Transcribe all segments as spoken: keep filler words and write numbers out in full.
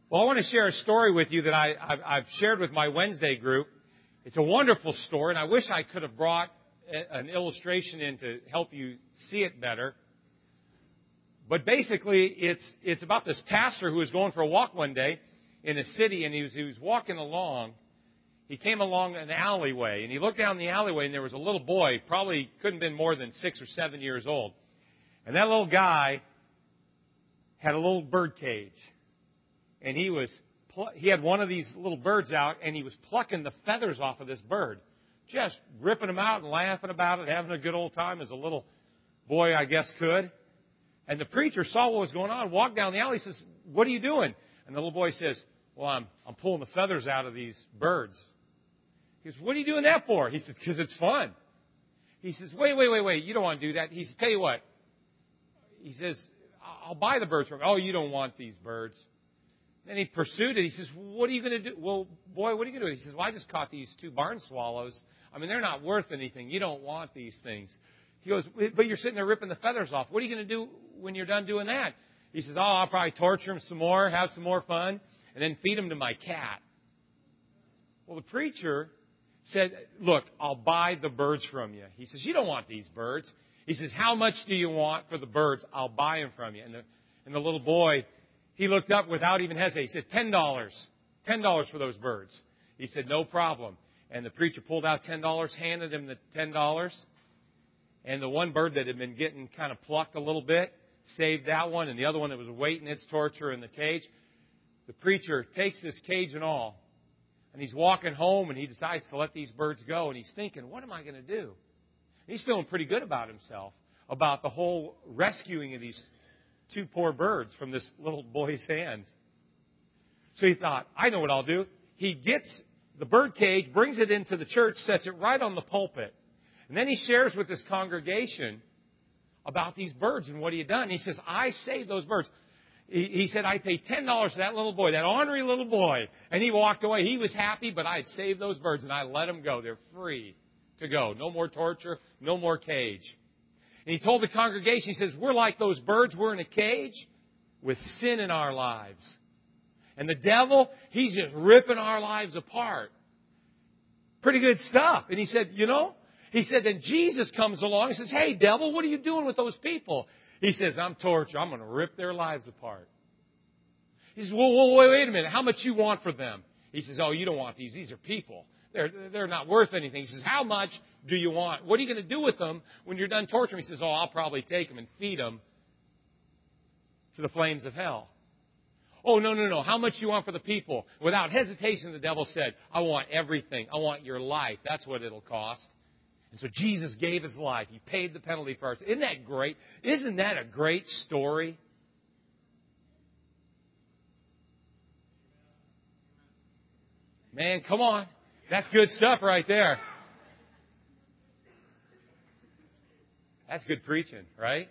Well, I want to share a story with you that I, I've, I've shared with my Wednesday group. It's a wonderful story, and I wish I could have brought a, an illustration in to help you see it better. But basically, it's it's about this pastor who was going for a walk one day in a city, and he was, he was walking along. He came along an alleyway, and he looked down the alleyway, and there was a little boy, probably couldn't have been more than six or seven years old. And that little guy had a little bird cage. And he was he had one of these little birds out, and he was plucking the feathers off of this bird. Just ripping them out and laughing about it, having a good old time as a little boy, I guess, could. And the preacher saw what was going on, walked down the alley, says, "What are you doing?" And the little boy says, "Well, I'm I'm pulling the feathers out of these birds." He says, "What are you doing that for?" He says, "Because it's fun." He says, "Wait, wait, wait, wait. You don't want to do that." He says, "Tell you what." He says, "I'll buy the birds from you." "Oh, you don't want these birds." Then he pursued it. He says, "What are you going to do?" "Well, boy, what are you going to do?" He says, "Well, I just caught these two barn swallows. I mean, they're not worth anything. You don't want these things." He goes, "But you're sitting there ripping the feathers off. What are you going to do when you're done doing that?" He says, "Oh, I'll probably torture them some more, have some more fun, and then feed them to my cat." Well, the preacher said, "Look, I'll buy the birds from you." He says, "You don't want these birds." He says, "How much do you want for the birds? I'll buy them from you." And the, and the little boy, he looked up without even hesitating. He said, ten dollars. ten dollars for those birds. He said, "No problem." And the preacher pulled out ten dollars, handed him the ten dollars. And the one bird that had been getting kind of plucked a little bit, saved that one. And the other one that was awaiting its torture in the cage. The preacher takes this cage and all. And he's walking home, and he decides to let these birds go. And he's thinking, what am I going to do? And he's feeling pretty good about himself, about the whole rescuing of these two poor birds from this little boy's hands. So he thought, I know what I'll do. He gets the bird cage, brings it into the church, sets it right on the pulpit. And then he shares with this congregation about these birds and what he had done. He says, I saved those birds. He, he said, I paid ten dollars to that little boy, that ornery little boy. And he walked away. He was happy, but I had saved those birds, and I let them go. They're free to go. No more torture, no more cage. And he told the congregation, he says, we're like those birds. We're in a cage with sin in our lives. And the devil, he's just ripping our lives apart. Pretty good stuff. And he said, you know, he said, then Jesus comes along and says, hey, devil, what are you doing with those people? He says, I'm torture. I'm going to rip their lives apart. He says, well, well, wait, wait a minute. How much you want for them? He says, oh, you don't want these. These are people. They're, they're not worth anything. He says, how much do you want? What are you going to do with them when you're done torturing? He says, oh, I'll probably take them and feed them to the flames of hell. Oh, no, no, no. How much you want for the people? Without hesitation, the devil said, I want everything. I want your life. That's what it'll cost. And so Jesus gave His life. He paid the penalty for us. Isn't that great? Isn't that a great story? Man, come on. That's good stuff right there. That's good preaching, right?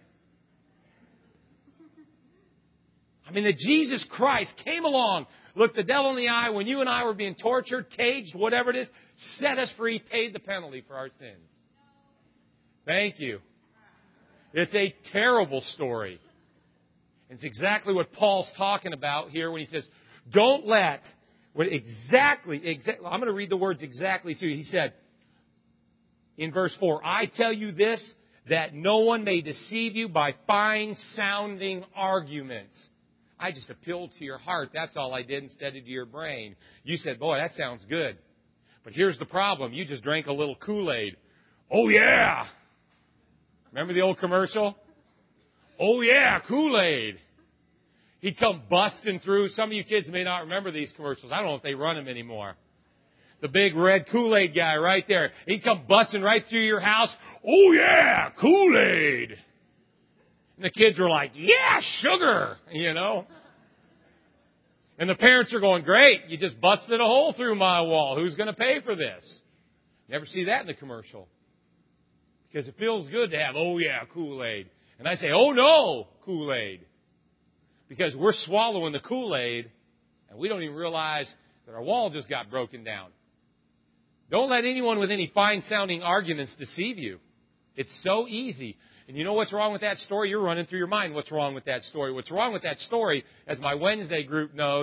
I mean, that Jesus Christ came along, looked the devil in the eye when you and I were being tortured, caged, whatever it is, set us free, paid the penalty for our sins. Thank you. It's a terrible story. It's exactly what Paul's talking about here when he says, don't let, what exactly, exactly, I'm going to read the words exactly to you. He said, in verse four, I tell you this, that no one may deceive you by fine-sounding arguments. I just appealed to your heart. That's all I did instead of to your brain. You said, boy, that sounds good. But here's the problem. You just drank a little Kool-Aid. Oh, yeah. Remember the old commercial? Oh, yeah, Kool-Aid. He'd come busting through. Some of you kids may not remember these commercials. I don't know if they run them anymore. The big red Kool-Aid guy right there. He'd come busting right through your house. Oh, yeah, Kool-Aid. And the kids were like, yeah, sugar, you know. And the parents are going, great, you just busted a hole through my wall. Who's going to pay for this? Never see that in the commercial. Because it feels good to have, oh, yeah, Kool-Aid. And I say, oh, no, Kool-Aid. Because we're swallowing the Kool-Aid, and we don't even realize that our wall just got broken down. Don't let anyone with any fine-sounding arguments deceive you. It's so easy. And you know what's wrong with that story? You're running through your mind what's wrong with that story. What's wrong with that story, as my Wednesday group knows,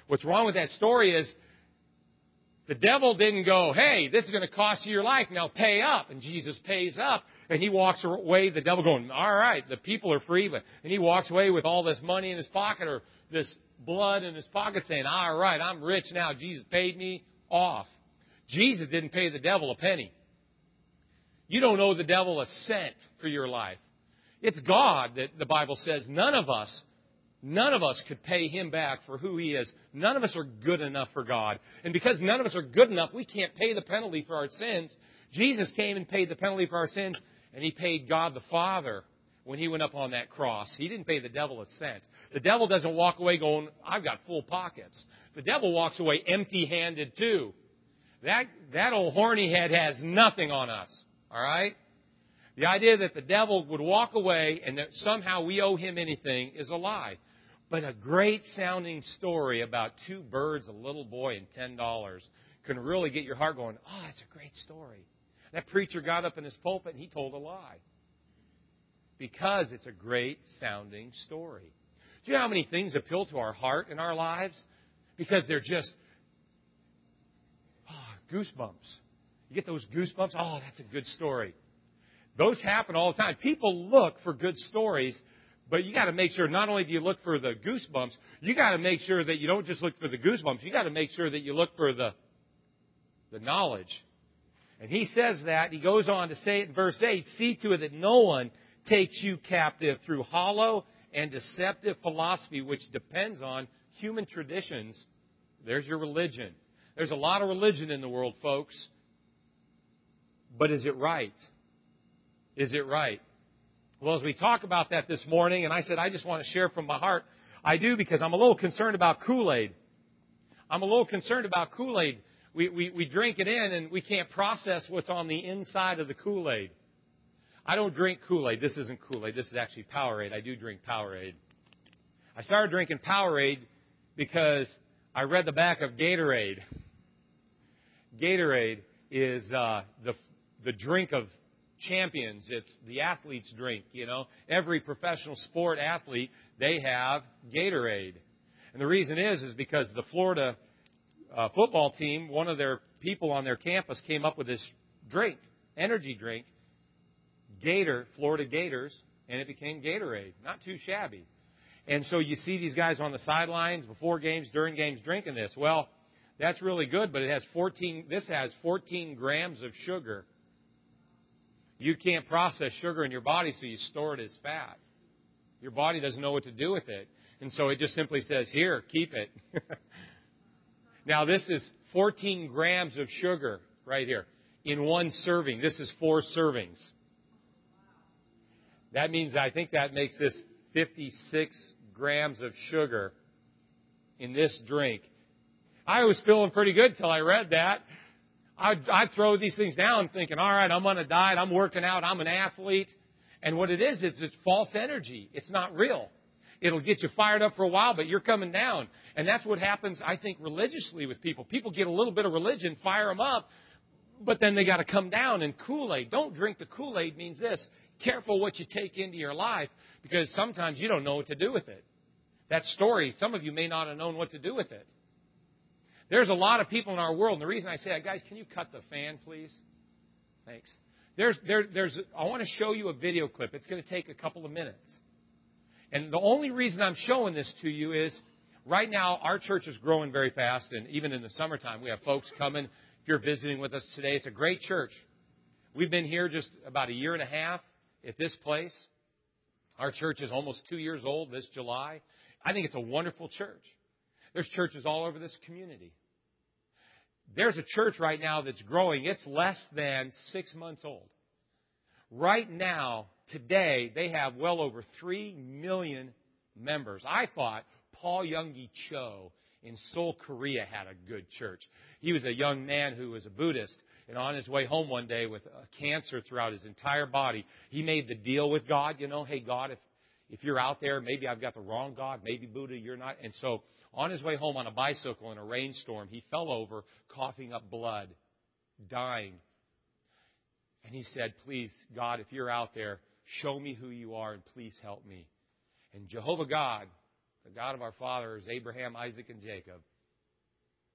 What's wrong with that story is the devil didn't go, hey, this is going to cost you your life. Now pay up. And Jesus pays up. And he walks away, the devil going, all right, the people are free. But, and he walks away with all this money in his pocket or this blood in his pocket saying, all right, I'm rich now. Jesus paid me off. Jesus didn't pay the devil a penny. You don't owe the devil a cent for your life. It's God that the Bible says none of us, none of us could pay him back for who he is. None of us are good enough for God. And because none of us are good enough, we can't pay the penalty for our sins. Jesus came and paid the penalty for our sins, and he paid God the Father when he went up on that cross. He didn't pay the devil a cent. The devil doesn't walk away going, I've got full pockets. The devil walks away empty-handed too. That, that old horny head has nothing on us. All right? The idea that the devil would walk away and that somehow we owe him anything is a lie. But a great sounding story about two birds, a little boy, and ten dollars can really get your heart going, oh, that's a great story. That preacher got up in his pulpit and he told a lie. Because it's a great sounding story. Do you know how many things appeal to our heart in our lives? Because they're just oh, goosebumps. You get those goosebumps? Oh, that's a good story. Those happen all the time. People look for good stories, but you got to make sure not only do you look for the goosebumps, you got to make sure that you don't just look for the goosebumps. You got to make sure that you look for the the knowledge. And he says that. He goes on to say it in verse eight, see to it that no one takes you captive through hollow and deceptive philosophy, which depends on human traditions. There's your religion. There's a lot of religion in the world, folks. But is it right? Is it right? Well, as we talk about that this morning, and I said I just want to share from my heart, I do because I'm a little concerned about Kool-Aid. I'm a little concerned about Kool-Aid. We, we, we drink it in and we can't process what's on the inside of the Kool-Aid. I don't drink Kool-Aid. This isn't Kool-Aid. This is actually Powerade. I do drink Powerade. I started drinking Powerade because I read the back of Gatorade. Gatorade is uh, the the drink of champions. It's the athlete's drink, you know. Every professional sport athlete, they have Gatorade. And the reason is, is because the Florida uh, football team, one of their people on their campus came up with this drink, energy drink, Gator, Florida Gators, and it became Gatorade. Not too shabby. And so you see these guys on the sidelines before games, during games, drinking this. Well, that's really good, but it has fourteen, this has fourteen grams of sugar. You can't process sugar in your body, so you store it as fat. Your body doesn't know what to do with it. And so it just simply says, here, keep it. Now, this is fourteen grams of sugar right here in one serving. This is four servings. That means, I think that makes this fifty-six grams of sugar in this drink. I was feeling pretty good until I read that. I'd, I'd throw these things down thinking, all right, I'm on a diet, I'm working out, I'm an athlete. And what it is, it's, it's false energy. It's not real. It'll get you fired up for a while, but you're coming down. And that's what happens, I think, religiously with people. People get a little bit of religion, fire them up, but then they got to come down. And Kool-Aid, don't drink the Kool-Aid means this. Careful what you take into your life, because sometimes you don't know what to do with it. That story, some of you may not have known what to do with it. There's a lot of people in our world, and the reason I say that, guys, can you cut the fan, please? Thanks. There's, there, there's, I want to show you a video clip. It's going to take a couple of minutes. And the only reason I'm showing this to you is right now our church is growing very fast, and even in the summertime we have folks coming. If you're visiting with us today, it's a great church. We've been here just about a year and a half at this place. Our church is almost two years old this July. I think it's a wonderful church. There's churches all over this community. There's a church right now that's growing. It's less than six months old. Right now, today, they have well over three million members. I thought Paul Youngie Cho in Seoul, Korea had a good church. He was a young man who was a Buddhist, and on his way home one day with a cancer throughout his entire body, he made the deal with God, you know, hey, God, if, if you're out there, maybe I've got the wrong God, maybe Buddha, you're not. And so on his way home on a bicycle in a rainstorm, he fell over, coughing up blood, dying. And he said, please, God, if you're out there, show me who you are and please help me. And Jehovah God, the God of our fathers, Abraham, Isaac, and Jacob,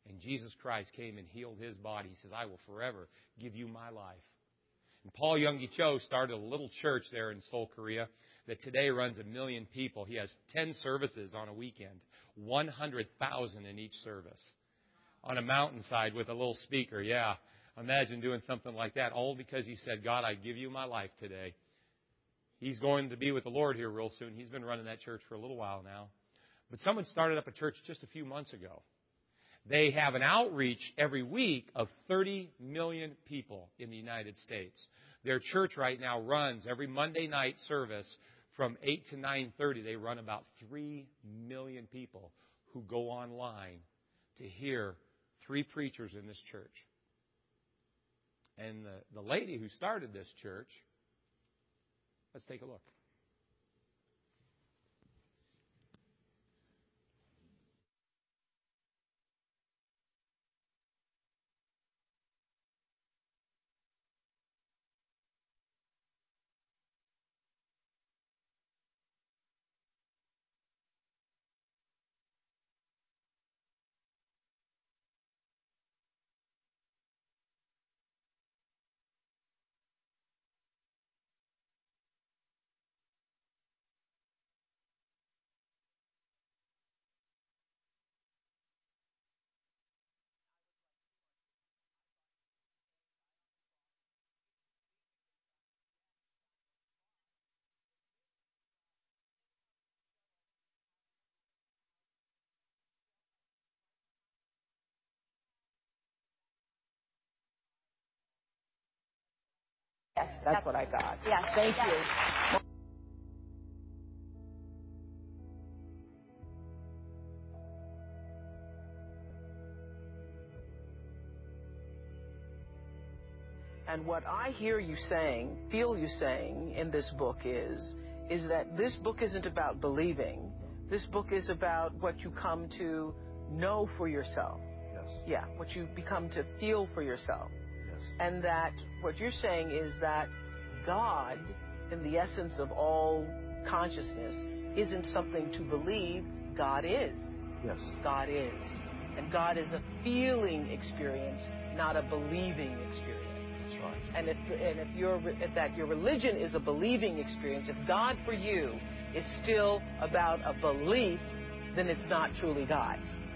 And Jesus Christ came and healed his body. He says, I will forever give you my life. And Paul Youngie Cho started a little church there in Seoul, Korea, that today runs a million people. He has ten services on a weekend, one hundred thousand in each service, on a mountainside with a little speaker. Yeah, imagine doing something like that, all because he said, God, I give you my life today. He's going to be with the Lord here real soon. He's been running that church for a little while now. But someone started up a church just a few months ago. They have an outreach every week of thirty million people in the United States. Their church right now runs every Monday night service from eight to nine thirty. They run about three million people who go online to hear three preachers in this church. And the, the lady who started this church, let's take a look. Yes, that's, that's what I got. Yes, thank yes. you. And what I hear you saying, feel you saying in this book is, is that this book isn't about believing. This book is about what you come to know for yourself. Yes. Yeah, what you become to feel for yourself. Yes. And that what you're saying is that God, in the essence of all consciousness, isn't something to believe. God is. Yes. God is. And God is a feeling experience, not a believing experience. That's right. And if and if your if that your religion is a believing experience, if God for you is still about a belief, then it's not truly God.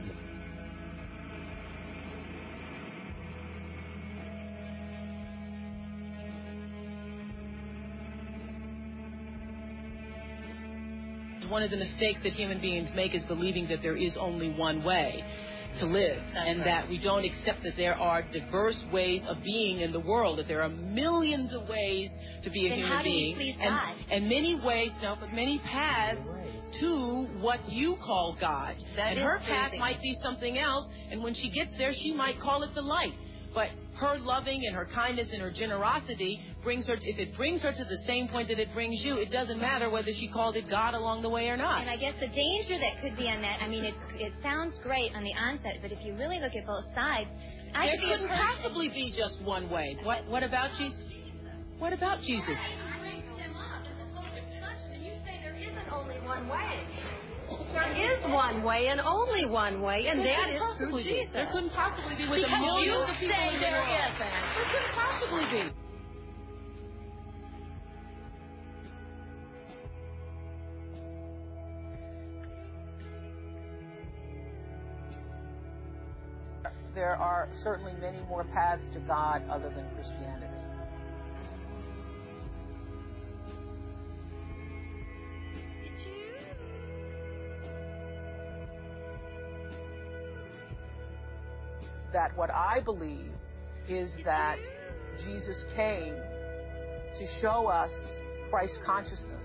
One of the mistakes that human beings make is believing that there is only one way to live. That's and right. That we don't accept that there are diverse ways of being in the world, that there are millions of ways to be a then human how do being. You please and, God? and many ways, no, but many paths to what you call God. That and is her path crazy. might be something else, and when she gets there, she might call it the light. But her loving and her kindness and her generosity brings her, if it brings her to the same point that it brings you, it doesn't matter whether she called it God along the way or not. And I guess the danger that could be on that, I mean, it it sounds great on the onset, but if you really look at both sides, I there could couldn't possibly be just one way. What what about Jesus? What about Jesus? I raised him up in the whole discussion, and you say there isn't only one way. There is one way and only one way, and there that is through Jesus. There couldn't possibly be with because a million you of people say in the there world. isn't. There couldn't possibly be. There are certainly many more paths to God other than Christianity. That what I believe is that Jesus came to show us Christ consciousness.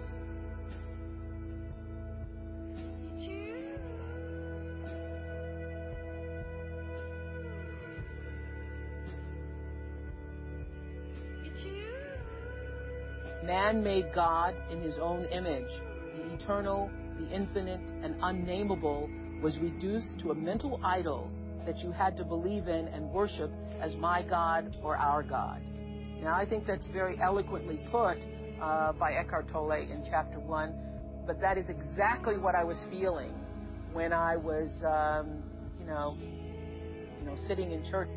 Man made God in his own image. The eternal, the infinite, and unnameable was reduced to a mental idol that you had to believe in and worship as my God or our God. Now, I think that's very eloquently put uh, by Eckhart Tolle in chapter one, but that is exactly what I was feeling when I was, um, you know, you know, sitting in church.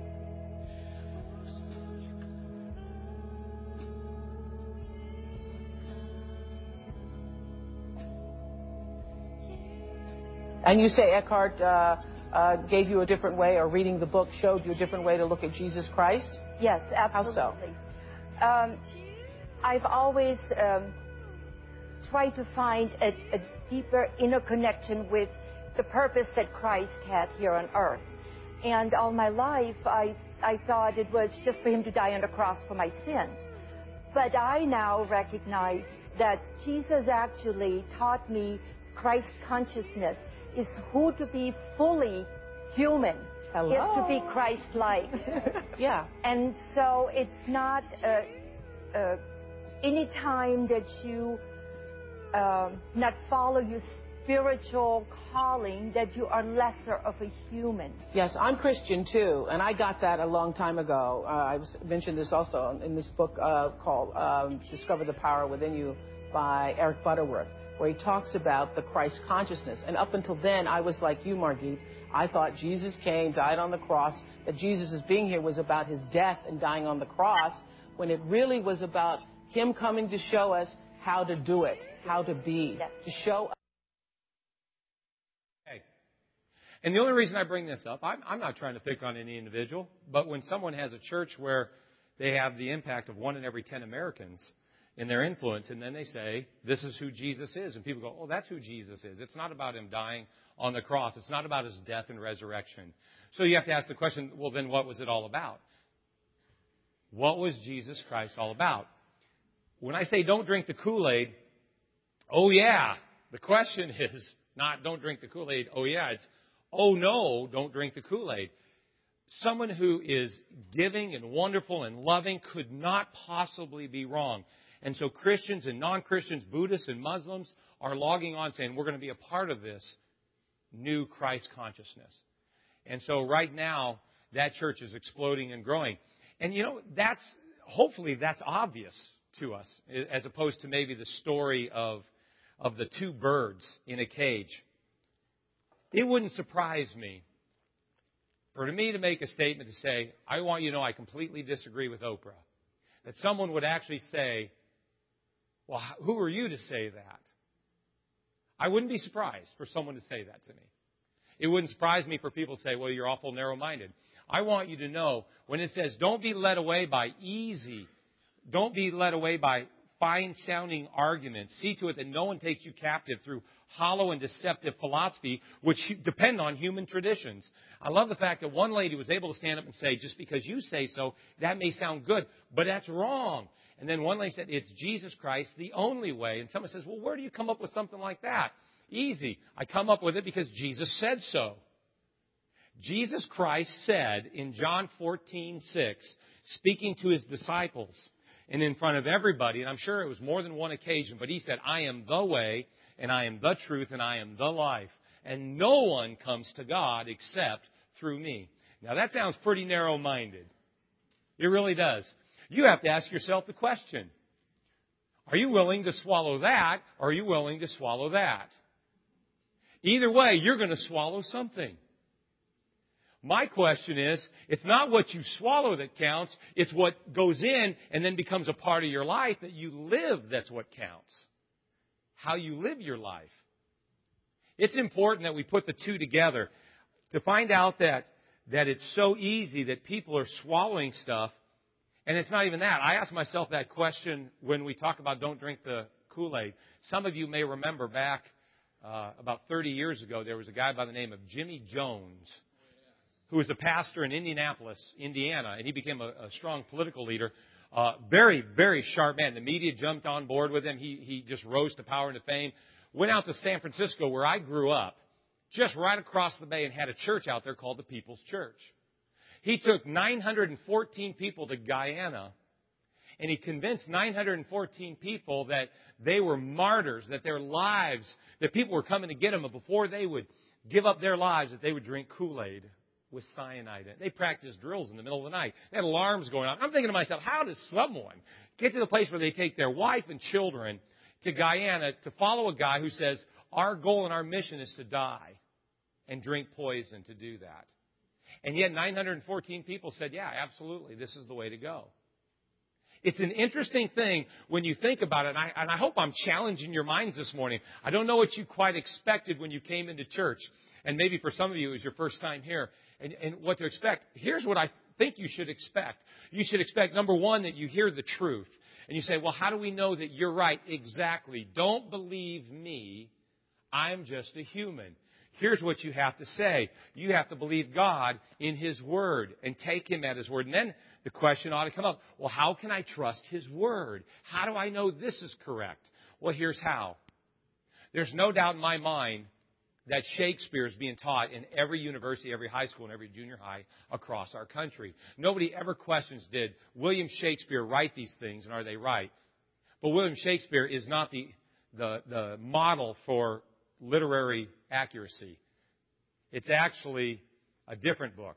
And you say Eckhart uh, uh, gave you a different way, or reading the book showed you a different way to look at Jesus Christ? Yes, absolutely. How so? Um, I've always um, tried to find a, a deeper inner connection with the purpose that Christ had here on earth. And all my life, I, I thought it was just for him to die on the cross for my sins. But I now recognize that Jesus actually taught me Christ consciousness is who to be fully human. Hello. Is to be Christ-like. Yeah. And so it's not uh, uh, any time that you um, not follow your spiritual calling that you are lesser of a human. Yes, I'm Christian too, and I got that a long time ago. Uh, I was, mentioned this also in this book uh, called um, Discover the Power Within You by Eric Butterworth, where he talks about the Christ consciousness. And up until then, I was like you, Margit. I thought Jesus came, died on the cross, that Jesus' being here was about his death and dying on the cross, when it really was about him coming to show us how to do it, how to be, yes. to show us. Okay. And the only reason I bring this up, I'm, I'm not trying to pick on any individual, but when someone has a church where they have the impact of one in every ten Americans in their influence, and then they say, this is who Jesus is, and people go, oh, that's who Jesus is. It's not about him dying on the cross. It's not about his death and resurrection. So you have to ask the question, well, then what was it all about? What was Jesus Christ all about? When I say don't drink the Kool-Aid, oh, yeah. The question is not don't drink the Kool-Aid, oh, yeah. It's, oh, no, don't drink the Kool-Aid. Someone who is giving and wonderful and loving could not possibly be wrong. And so Christians and non-Christians, Buddhists and Muslims are logging on saying we're going to be a part of this new Christ consciousness. And so right now, that church is exploding and growing. And, you know, that's hopefully that's obvious to us, as opposed to maybe the story of, of the two birds in a cage. It wouldn't surprise me for me to make a statement to say, I want you to know I completely disagree with Oprah. That someone would actually say, well, who are you to say that? I wouldn't be surprised for someone to say that to me. It wouldn't surprise me for people to say, well, you're awful narrow-minded. I want you to know when it says don't be led away by easy, don't be led away by fine-sounding arguments. See to it that no one takes you captive through hollow and deceptive philosophy, which depend on human traditions. I love the fact that one lady was able to stand up and say, just because you say so, that may sound good, but that's wrong. And then one lady said, it's Jesus Christ, the only way. And someone says, well, where do you come up with something like that? Easy. I come up with it because Jesus said so. Jesus Christ said in John fourteen six, speaking to his disciples and in front of everybody, and I'm sure it was more than one occasion, but he said, I am the way, and I am the truth, and I am the life. And no one comes to God except through me. Now that sounds pretty narrow-minded. It really does. You have to ask yourself the question, are you willing to swallow that, or are you willing to swallow that? Either way, you're going to swallow something. My question is, it's not what you swallow that counts, it's what goes in and then becomes a part of your life that you live that's what counts. How you live your life. It's important that we put the two together to find out that, that it's so easy that people are swallowing stuff. And it's not even that. I ask myself that question when we talk about don't drink the Kool-Aid. Some of you may remember back uh, about thirty years ago, there was a guy by the name of Jimmy Jones who was a pastor in Indianapolis, Indiana, and he became a, a strong political leader. Uh, very, very sharp man. The media jumped on board with him. He, he just rose to power and to fame. Went out to San Francisco, where I grew up, just right across the bay, and had a church out there called the People's Church. He took nine hundred fourteen people to Guyana, and he convinced nine hundred fourteen people that they were martyrs, that their lives, that people were coming to get them, but before they would give up their lives, that they would drink Kool-Aid with cyanide in it. They practiced drills in the middle of the night. They had alarms going on. I'm thinking to myself, how does someone get to the place where they take their wife and children to Guyana to follow a guy who says, our goal and our mission is to die and drink poison to do that? And yet nine hundred fourteen people said, yeah, absolutely, this is the way to go. It's an interesting thing when you think about it, and I, and I hope I'm challenging your minds this morning. I don't know what you quite expected when you came into church, and maybe for some of you it was your first time here, and, and what to expect. Here's what I think you should expect. You should expect, number one, that you hear the truth. And you say, well, how do we know that you're right? Exactly. Don't believe me. I'm just a human. Here's what you have to say. You have to believe God in His Word and take Him at His Word. And then the question ought to come up, well, how can I trust His Word? How do I know this is correct? Well, here's how. There's no doubt in my mind that Shakespeare is being taught in every university, every high school, and every junior high across our country. Nobody ever questions, did William Shakespeare write these things, and are they right? But William Shakespeare is not the, the, the model for literary accuracy. It's actually a different book.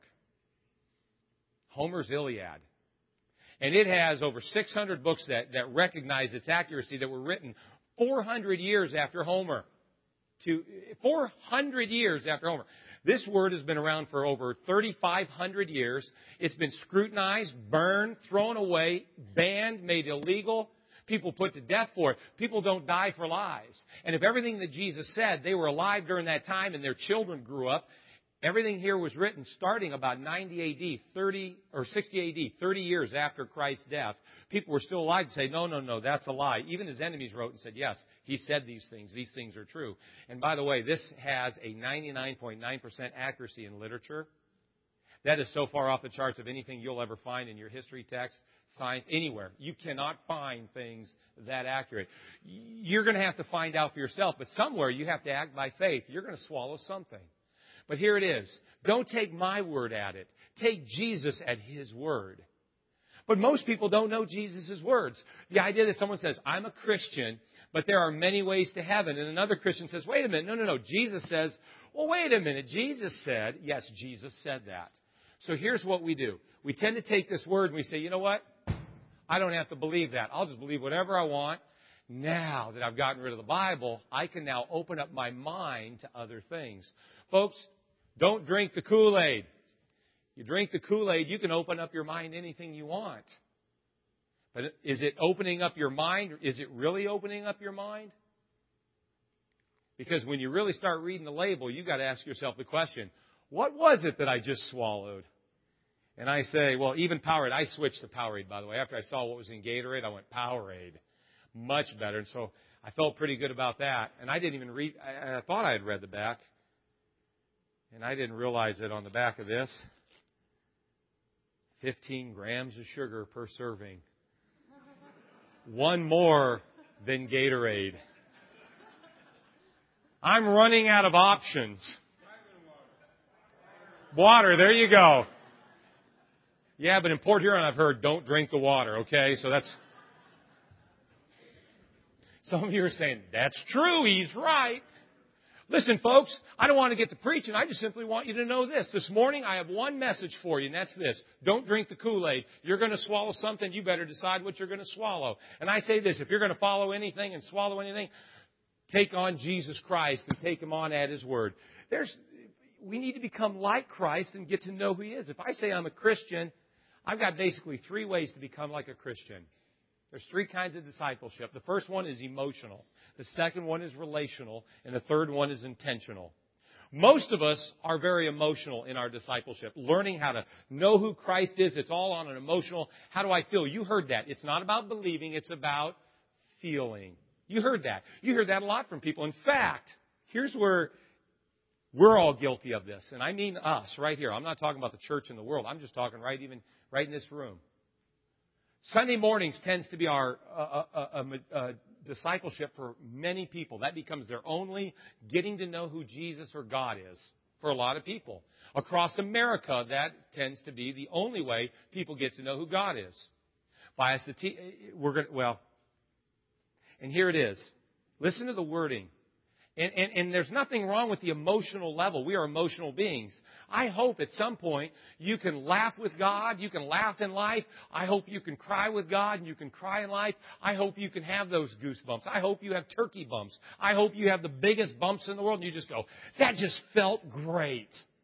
Homer's Iliad. And it has over six hundred books that, that recognize its accuracy that were written four hundred years after Homer. To four hundred years after Homer. This word has been around for over thirty-five hundred years. It's been scrutinized, burned, thrown away, banned, made illegal. People put to death for it. People don't die for lies. And if everything that Jesus said, they were alive during that time and their children grew up, everything here was written starting about ninety A D, thirty or sixty A D, thirty years after Christ's death. People were still alive to say, no, no, no, that's a lie. Even his enemies wrote and said, yes, he said these things. These things are true. And by the way, this has a ninety-nine point nine percent accuracy in literature. That is so far off the charts of anything you'll ever find in your history text, science, anywhere. You cannot find things that accurate. You're going to have to find out for yourself, but somewhere you have to act by faith. You're going to swallow something. But here it is. Don't take my word at it. Take Jesus at His word. But most people don't know Jesus' words. The idea that someone says, I'm a Christian, but there are many ways to heaven. And another Christian says, wait a minute, no, no, no. Jesus says, well, wait a minute. Jesus said, yes, Jesus said that. So here's what we do. We tend to take this word and we say, you know what? I don't have to believe that. I'll just believe whatever I want. Now that I've gotten rid of the Bible, I can now open up my mind to other things. Folks, don't drink the Kool-Aid. You drink the Kool-Aid, you can open up your mind to anything you want. But is it opening up your mind? Is it really opening up your mind? Because when you really start reading the label, you've got to ask yourself the question, what was it that I just swallowed? And I say, well, even Powerade. I switched to Powerade, by the way. After I saw what was in Gatorade, I went Powerade. Much better. And so I felt pretty good about that. And I didn't even read, I, I thought I had read the back. And I didn't realize that on the back of this, fifteen grams of sugar per serving. One more than Gatorade. I'm running out of options. Water, there you go. Yeah, but in Port Huron, I've heard, don't drink the water, okay? So that's... Some of you are saying, that's true, he's right. Listen, folks, I don't want to get to preaching. I just simply want you to know this. This morning, I have one message for you, and that's this. Don't drink the Kool-Aid. You're going to swallow something. You better decide what you're going to swallow. And I say this, if you're going to follow anything and swallow anything, take on Jesus Christ and take Him on at His word. There's, we need to become like Christ and get to know who He is. If I say I'm a Christian, I've got basically three ways to become like a Christian. There's three kinds of discipleship. The first one is emotional. The second one is relational. And the third one is intentional. Most of us are very emotional in our discipleship. Learning how to know who Christ is, it's all on an emotional, how do I feel? You heard that. It's not about believing, it's about feeling. You heard that. You heard that a lot from people. In fact, here's where we're all guilty of this. And I mean us right here. I'm not talking about the church and the world. I'm just talking right even right in this room. Sunday mornings tends to be our uh, uh, uh, uh, discipleship for many people. That becomes their only getting to know who Jesus or God is for a lot of people. Across America, that tends to be the only way people get to know who God is. By us, the te- we're going well, and here it is. Listen to the wording. And, and, and there's nothing wrong with the emotional level. We are emotional beings. I hope at some point you can laugh with God. You can laugh in life. I hope you can cry with God and you can cry in life. I hope you can have those goosebumps. I hope you have turkey bumps. I hope you have the biggest bumps in the world and you just go, that just felt great.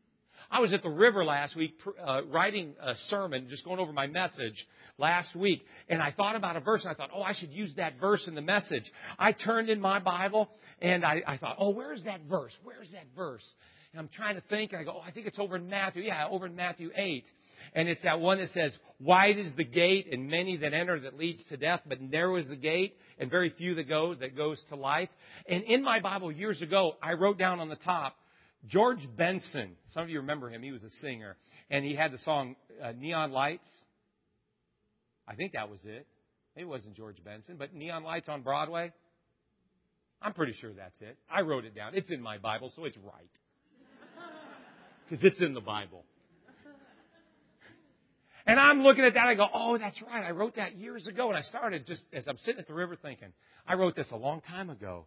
I was at the river last week uh, writing a sermon, just going over my message last week, and I thought about a verse, and I thought, oh, I should use that verse in the message. I turned in my Bible, and I, I thought, oh, where's that verse? Where's that verse? And I'm trying to think, and I go, oh, I think it's over in Matthew. Yeah, over in Matthew eight. And it's that one that says, wide is the gate, and many that enter that leads to death, but narrow is the gate, and very few that go that goes to life. And in my Bible years ago, I wrote down on the top, George Benson. Some of you remember him. He was a singer. And he had the song uh, Neon Lights. I think that was it. Maybe it wasn't George Benson, but Neon Lights on Broadway. I'm pretty sure that's it. I wrote it down. It's in my Bible, so it's right. Because it's in the Bible. And I'm looking at that, I go, oh, that's right. I wrote that years ago. And I started just as I'm sitting at the river thinking, I wrote this a long time ago.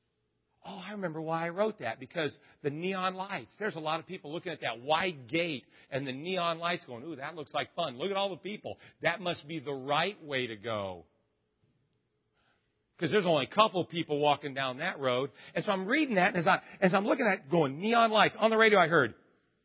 Oh, I remember why I wrote that. Because the neon lights. There's a lot of people looking at that wide gate and the neon lights going, ooh, that looks like fun. Look at all the people. That must be the right way to go. Because there's only a couple of people walking down that road. And so I'm reading that, and as, I, as I'm looking at it, going, neon lights. On the radio, I heard,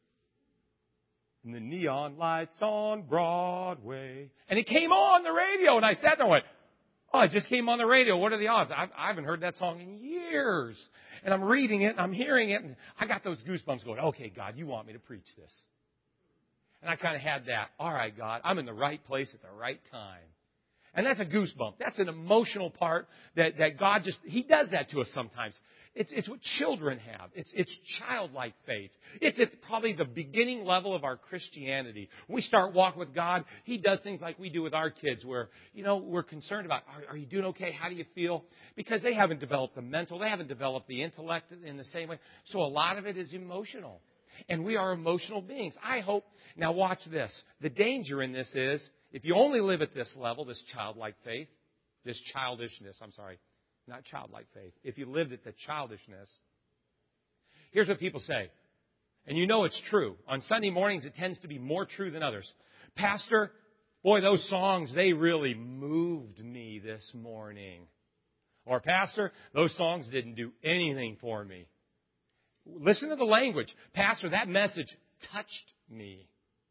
and the neon lights on Broadway. And it came on the radio, and I sat there and went, oh, it just came on the radio. What are the odds? I've, I haven't heard that song in years. And I'm reading it, and I'm hearing it, and I got those goosebumps going, okay, God, you want me to preach this. And I kind of had that, all right, God, I'm in the right place at the right time. And that's a goosebump. That's an emotional part that, that God just, He does that to us sometimes. It's, it's what children have. It's, it's childlike faith. It's at probably the beginning level of our Christianity. When we start walking with God, He does things like we do with our kids where, you know, we're concerned about, are, are you doing okay? How do you feel? Because they haven't developed the mental, they haven't developed the intellect in the same way. So a lot of it is emotional. And we are emotional beings. I hope, now watch this. The danger in this is, if you only live at this level, this childlike faith, this childishness, I'm sorry, not childlike faith. If you lived at the childishness, here's what people say. And you know it's true. On Sunday mornings, it tends to be more true than others. Pastor, boy, those songs, they really moved me this morning. Or, Pastor, those songs didn't do anything for me. Listen to the language. Pastor, that message touched me.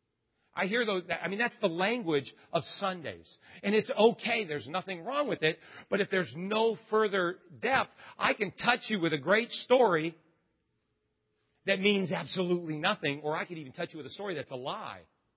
I hear those. I mean, that's the language of Sundays. And it's okay. There's nothing wrong with it. But if there's no further depth, I can touch you with a great story that means absolutely nothing. Or I could even touch you with a story that's a lie.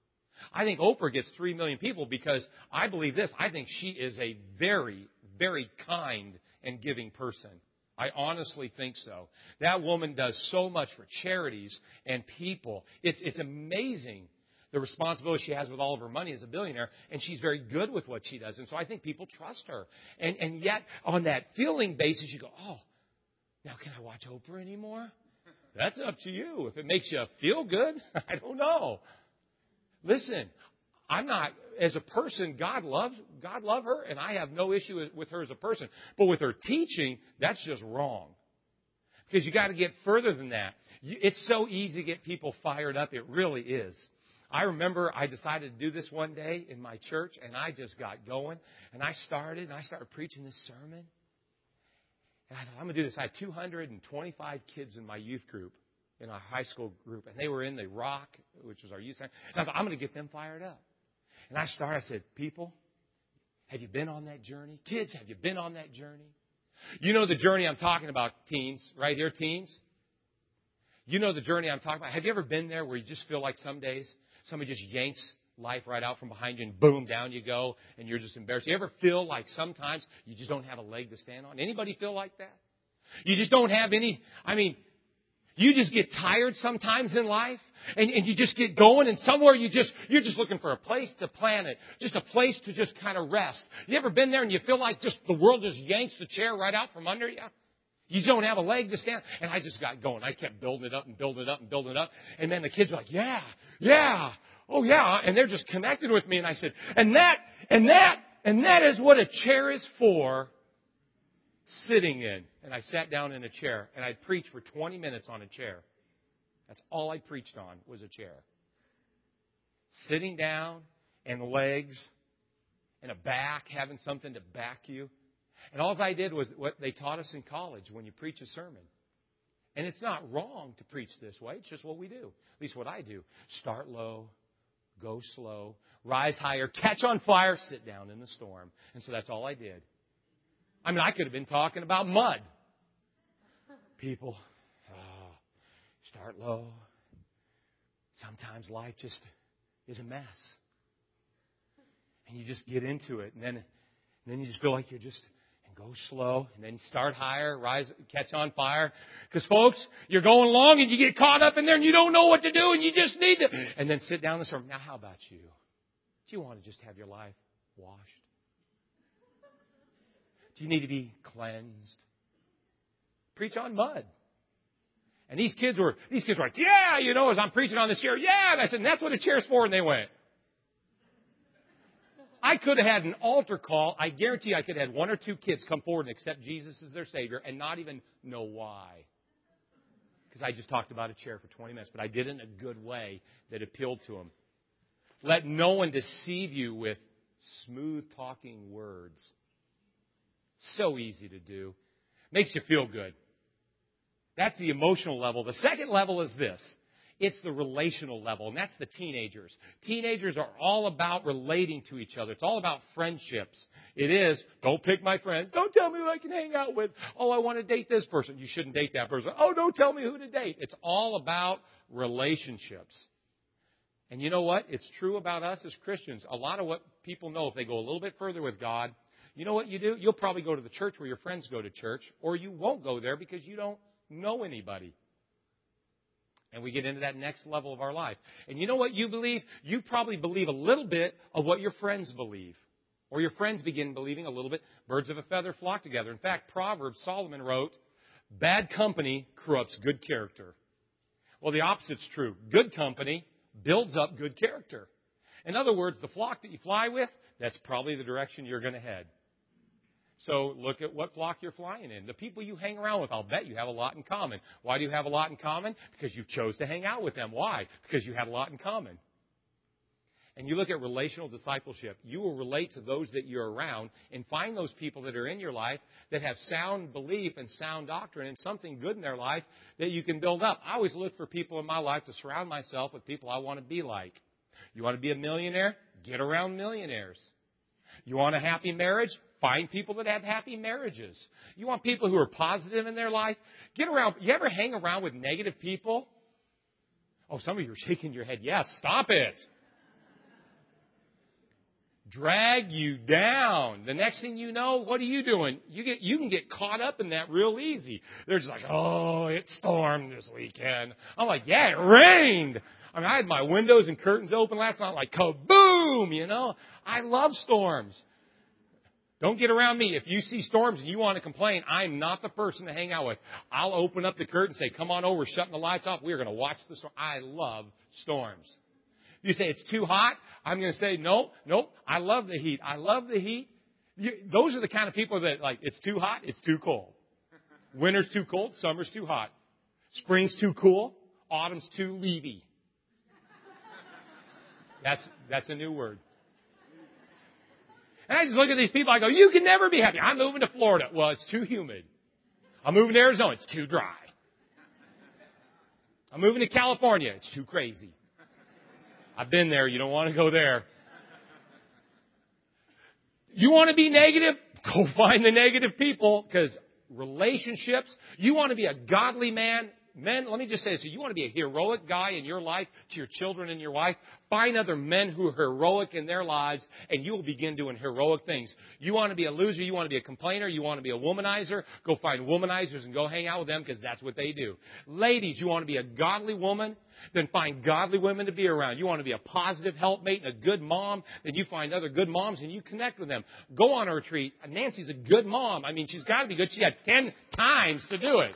I think Oprah gets three million people because I believe this. I think she is a very, very kind and giving person. I honestly think so. That woman does so much for charities and people. It's, it's amazing. The responsibility she has with all of her money as a billionaire, and she's very good with what she does. And so I think people trust her. And, and yet, on that feeling basis, you go, oh, now can I watch Oprah anymore? That's up to you. If it makes you feel good, I don't know. Listen, I'm not, as a person, God loves, God love her, and I have no issue with her as a person. But with her teaching, that's just wrong. Because you got to get further than that. It's so easy to get people fired up. It really is. I remember I decided to do this one day in my church, and I just got going. And I started, and I started preaching this sermon. And I thought, I'm going to do this. I had two hundred twenty-five kids in my youth group, in our high school group. And they were in the Rock, which was our youth center. And I thought, I'm going to get them fired up. And I started, I said, people, have you been on that journey? Kids, have you been on that journey? You know the journey I'm talking about, teens, right here, teens? You know the journey I'm talking about. Have you ever been there where you just feel like some days somebody just yanks life right out from behind you and boom, down you go and you're just embarrassed? You ever feel like sometimes you just don't have a leg to stand on? Anybody feel like that? You just don't have any, I mean, you just get tired sometimes in life and, and you just get going and somewhere you just, you're just looking for a place to plant it, just a place to just kind of rest. You ever been there and you feel like just the world just yanks the chair right out from under you? You don't have a leg to stand. And I just got going. I kept building it up and building it up and building it up. And then the kids were like, yeah, yeah, oh yeah. And they're just connected with me. And I said, and that, and that, and that is what a chair is for, sitting in. And I sat down in a chair and I'd preach for twenty minutes on a chair. That's all I preached on was a chair. Sitting down and legs and a back, having something to back you. And all I did was what they taught us in college when you preach a sermon. And it's not wrong to preach this way. It's just what we do. At least what I do. Start low, go slow, rise higher, catch on fire, sit down in the storm. And so that's all I did. I mean, I could have been talking about mud. People, oh, start low. Sometimes life just is a mess. And you just get into it. And then, and then you just feel like you're just, and go slow. And then start higher, rise, catch on fire. Because, folks, you're going along and you get caught up in there and you don't know what to do and you just need to. And then sit down in the storm. Now, how about you? Do you want to just have your life washed? Do you need to be cleansed? Preach on mud. And these kids were, these kids were like, yeah, you know, as I'm preaching on the chair, yeah. And I said, and that's what a chair's for. And they went. I could have had an altar call. I guarantee I could have had one or two kids come forward and accept Jesus as their Savior and not even know why. Because I just talked about a chair for twenty minutes. But I did it in a good way that appealed to them. Let no one deceive you with smooth talking words. So easy to do. Makes you feel good. That's the emotional level. The second level is this. It's the relational level, and that's the teenagers. Teenagers are all about relating to each other. It's all about friendships. It is, don't pick my friends. Don't tell me who I can hang out with. Oh, I want to date this person. You shouldn't date that person. Oh, don't tell me who to date. It's all about relationships. And you know what? It's true about us as Christians. A lot of what people know, if they go a little bit further with God, you know what you do? You'll probably go to the church where your friends go to church, or you won't go there because you don't know anybody. And we get into that next level of our life. And you know what you believe? You probably believe a little bit of what your friends believe. Or your friends begin believing a little bit. Birds of a feather flock together. In fact, Proverbs, Solomon wrote, bad company corrupts good character. Well, the opposite's true. Good company builds up good character. In other words, the flock that you fly with, that's probably the direction you're going to head. So look at what flock you're flying in. The people you hang around with, I'll bet you have a lot in common. Why do you have a lot in common? Because you chose to hang out with them. Why? Because you have a lot in common. And you look at relational discipleship. You will relate to those that you're around and find those people that are in your life that have sound belief and sound doctrine and something good in their life that you can build up. I always look for people in my life to surround myself with people I want to be like. You want to be a millionaire? Get around millionaires. You want a happy marriage? Find people that have happy marriages. You want people who are positive in their life? Get around. You ever hang around with negative people? Oh, some of you are shaking your head. Yes, stop it. Drag you down. The next thing you know, what are you doing? You get you can get caught up in that real easy. They're just like, oh, it stormed this weekend. I'm like, yeah, it rained. I mean, I had my windows and curtains open last night, like kaboom, you know. I love storms. Don't get around me. If you see storms and you want to complain, I'm not the person to hang out with. I'll open up the curtain and say, come on over, we're shutting the lights off. We're going to watch the storm. I love storms. You say it's too hot. I'm going to say, no, no, I love the heat. I love the heat. You, those are the kind of people that, like, it's too hot, it's too cold. Winter's too cold, summer's too hot. Spring's too cool, autumn's too leavy. That's, that's a new word. And I just look at these people, I go, you can never be happy. I'm moving to Florida. Well, it's too humid. I'm moving to Arizona. It's too dry. I'm moving to California. It's too crazy. I've been there. You don't want to go there. You want to be negative? Go find the negative people, because relationships, you want to be a godly man. Men, let me just say this. You want to be a heroic guy in your life to your children and your wife? Find other men who are heroic in their lives, and you will begin doing heroic things. You want to be a loser? You want to be a complainer? You want to be a womanizer? Go find womanizers and go hang out with them, because that's what they do. Ladies, you want to be a godly woman? Then find godly women to be around. You want to be a positive helpmate and a good mom? Then you find other good moms and you connect with them. Go on a retreat. Nancy's a good mom. I mean, she's got to be good. She had ten times to do it.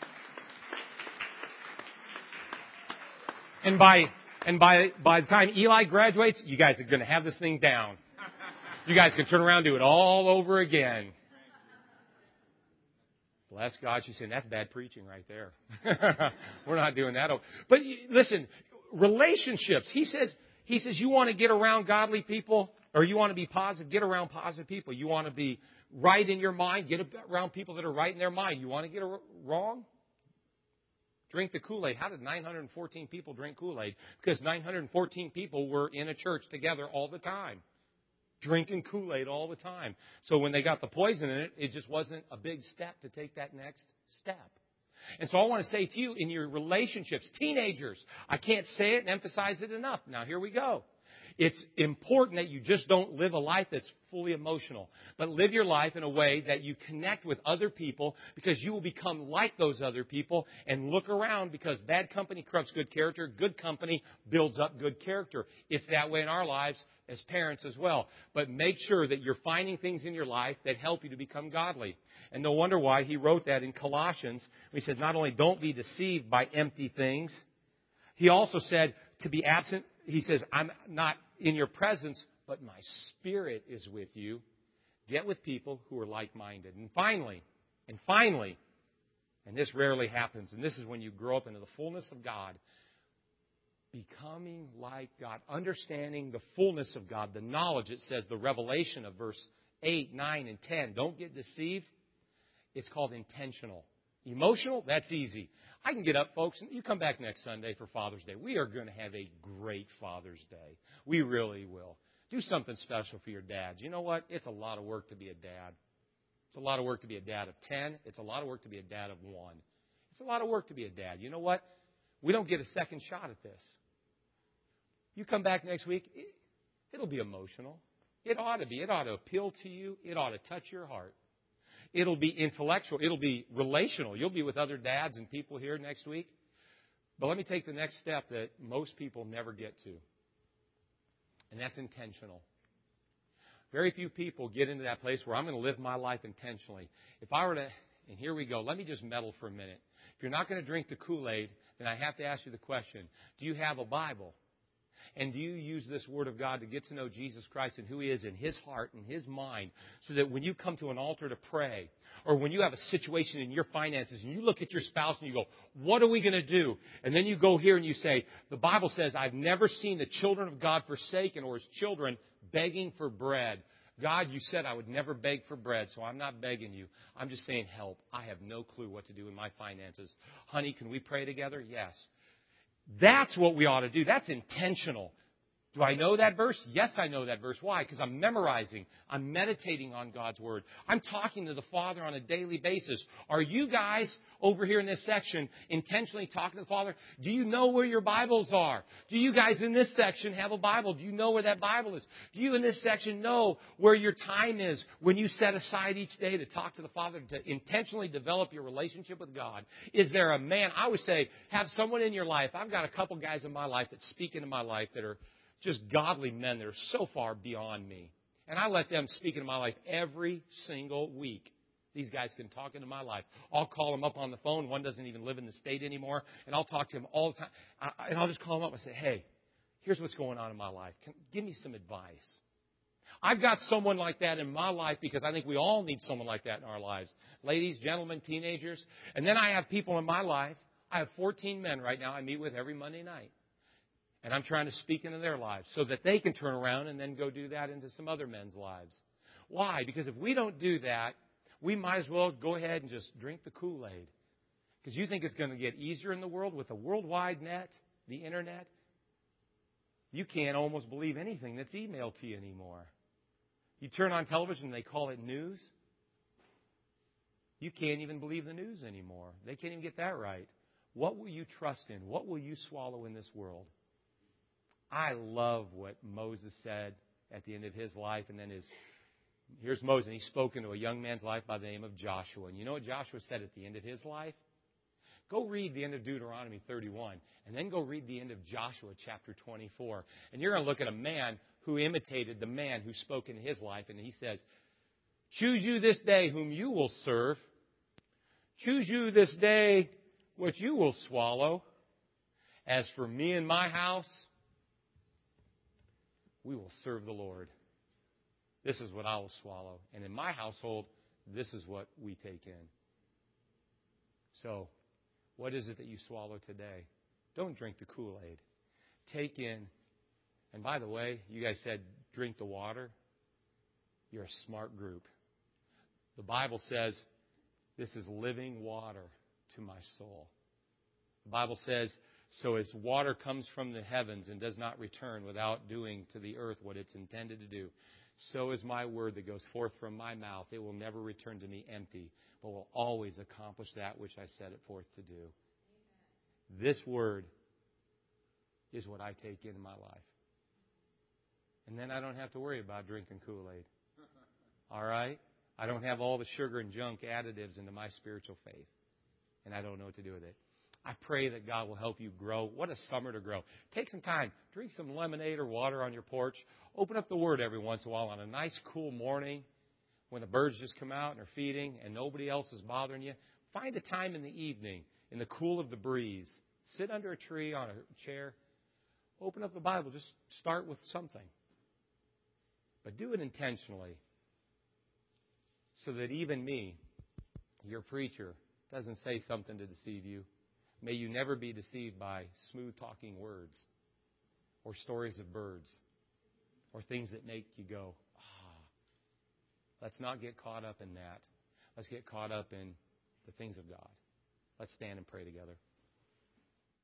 And by and by by the time Eli graduates, you guys are going to have this thing down. You guys can turn around and do it all over again. Bless God. She's saying, that's bad preaching right there. We're not doing that. But listen, relationships. He says, he says, you want to get around godly people, or you want to be positive, get around positive people. You want to be right in your mind, get around people that are right in their mind. You want to get wrong? Drink the Kool-Aid. How did nine hundred fourteen people drink Kool-Aid? Because nine hundred fourteen people were in a church together all the time, drinking Kool-Aid all the time. So when they got the poison in it, it just wasn't a big step to take that next step. And so I want to say to you, in your relationships, teenagers, I can't say it and emphasize it enough. Now, here we go. It's important that you just don't live a life that's fully emotional, but live your life in a way that you connect with other people, because you will become like those other people, and look around, because bad company corrupts good character. Good company builds up good character. It's that way in our lives as parents as well. But make sure that you're finding things in your life that help you to become godly. And no wonder why he wrote that in Colossians. He says, not only don't be deceived by empty things, he also said to be absent. He says, I'm not in your presence, but my spirit is with you. Get with people who are like-minded. And finally, and finally, and this rarely happens, and this is when you grow up into the fullness of God, becoming like God, understanding the fullness of God, the knowledge, it says, the revelation of verse eight, nine, and ten. Don't get deceived. It's called intentional. Emotional, that's easy. I can get up, folks, and you come back next Sunday for Father's Day. We are going to have a great Father's Day. We really will. Do something special for your dads. You know what? It's a lot of work to be a dad. It's a lot of work to be a dad of ten. It's a lot of work to be a dad of one. It's a lot of work to be a dad. You know what? We don't get a second shot at this. You come back next week, it, it'll be emotional. It ought to be. It ought to appeal to you. It ought to touch your heart. It'll be intellectual. It'll be relational. You'll be with other dads and people here next week. But let me take the next step that most people never get to. And that's intentional. Very few people get into that place where I'm going to live my life intentionally. If I were to, and here we go, let me just meddle for a minute. If you're not going to drink the Kool-Aid, then I have to ask you the question, do you have a Bible? And do you use this Word of God to get to know Jesus Christ and who He is in His heart and His mind, so that when you come to an altar to pray, or when you have a situation in your finances and you look at your spouse and you go, what are we going to do? And then you go here and you say, the Bible says, I've never seen the children of God forsaken or His children begging for bread. God, you said I would never beg for bread, so I'm not begging you. I'm just saying help. I have no clue what to do in my finances. Honey, can we pray together? Yes. That's what we ought to do. That's intentional. Do I know that verse? Yes, I know that verse. Why? Because I'm memorizing. I'm meditating on God's Word. I'm talking to the Father on a daily basis. Are you guys over here in this section intentionally talking to the Father? Do you know where your Bibles are? Do you guys in this section have a Bible? Do you know where that Bible is? Do you in this section know where your time is when you set aside each day to talk to the Father, to intentionally develop your relationship with God? Is there a man? I would say have someone in your life. I've got a couple guys in my life that speak into my life that are just godly men that are so far beyond me. And I let them speak into my life every single week. These guys can talk into my life. I'll call them up on the phone. One doesn't even live in the state anymore. And I'll talk to him all the time. I, and I'll just call him up and say, hey, here's what's going on in my life. Can, give me some advice. I've got someone like that in my life because I think we all need someone like that in our lives. Ladies, gentlemen, teenagers. And then I have people in my life. I have fourteen men right now I meet with every Monday night. And I'm trying to speak into their lives so that they can turn around and then go do that into some other men's lives. Why? Because if we don't do that, we might as well go ahead and just drink the Kool-Aid. Because you think it's going to get easier in the world with the worldwide net, the Internet. You can't almost believe anything that's emailed to you anymore. You turn on television and they call it news. You can't even believe the news anymore. They can't even get that right. What will you trust in? What will you swallow in this world? I love what Moses said at the end of his life. And then his, here's Moses. And he spoke into a young man's life by the name of Joshua. And you know what Joshua said at the end of his life? Go read the end of Deuteronomy thirty-one. And then go read the end of Joshua chapter twenty-four. And you're going to look at a man who imitated the man who spoke into his life. And he says, choose you this day whom you will serve. Choose you this day what you will swallow. As for me and my house, we will serve the Lord. This is what I will swallow. And in my household, this is what we take in. So, what is it that you swallow today? Don't drink the Kool-Aid. Take in. And by the way, you guys said drink the water. You're a smart group. The Bible says this is living water to my soul. The Bible says, so as water comes from the heavens and does not return without doing to the earth what it's intended to do, so is my word that goes forth from my mouth. It will never return to me empty, but will always accomplish that which I set it forth to do. This word is what I take into my life. And then I don't have to worry about drinking Kool-Aid. All right? I don't have all the sugar and junk additives into my spiritual faith. And I don't know what to do with it. I pray that God will help you grow. What a summer to grow. Take some time. Drink some lemonade or water on your porch. Open up the Word every once in a while on a nice, cool morning when the birds just come out and are feeding and nobody else is bothering you. Find a time in the evening in the cool of the breeze. Sit under a tree on a chair. Open up the Bible. Just start with something. But do it intentionally so that even me, your preacher, doesn't say something to deceive you. May you never be deceived by smooth-talking words or stories of birds or things that make you go, ah. Let's not get caught up in that. Let's get caught up in the things of God. Let's stand and pray together.